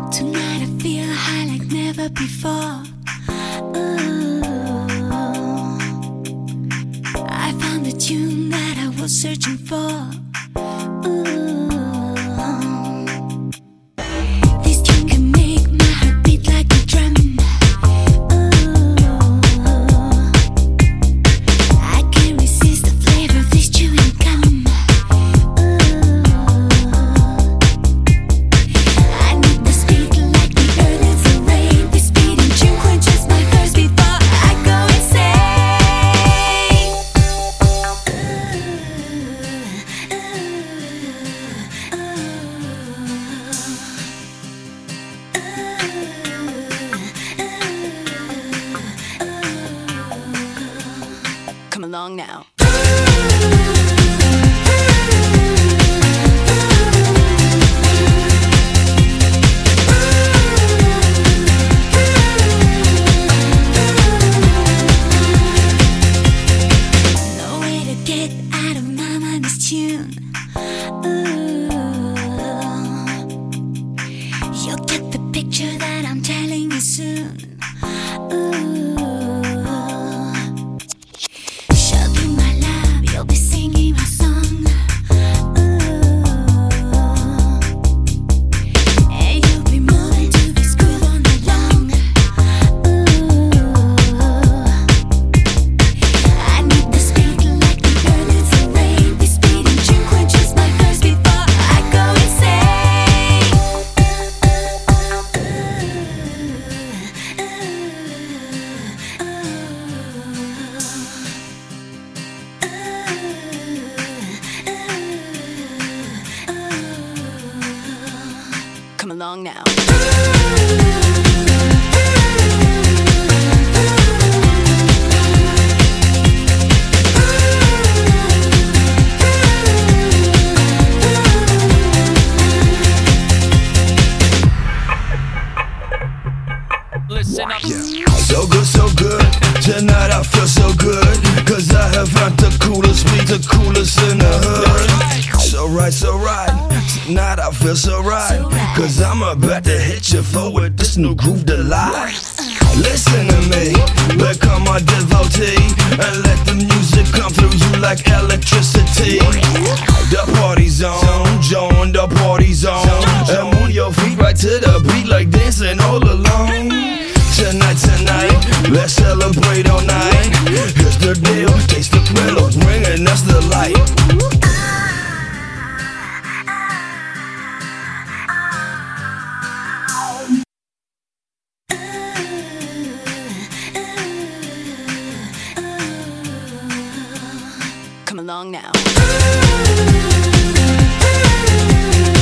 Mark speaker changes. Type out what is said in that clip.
Speaker 1: Tonight I feel high like never before. Ooh, I found the tune that I was searching for. Ooh, this tune can make my heart beat like a drum. Ooh, I can't resist the flavor of this chewing gum. Come along now. No way to get out of my mind this tune. Ooh, you'll get the picture that I'm telling you soon. Ooh, you'll be singing my song. Ooh, and you'll be moving to this groove all night long. Ooh, I need the speed like the earth needs the rain. This beating tune quenches my thirst before I go insane. Come along now.
Speaker 2: Listen up.
Speaker 3: So good, so good. Tonight I feel so good. Cause I have found the coolest beat, the coolest in the hood. So right, so right. Tonight I feel so right. Cause I'm about to hit you forward this new groove delight. Listen to me, become my devotee, and let the music come through you like electricity. The party's on, join the party's on, and move your feet right to the beat like dancing all alone. Tonight, let's celebrate all night. Here's the deal, taste the thrill of bringing us the light.
Speaker 1: Come along now.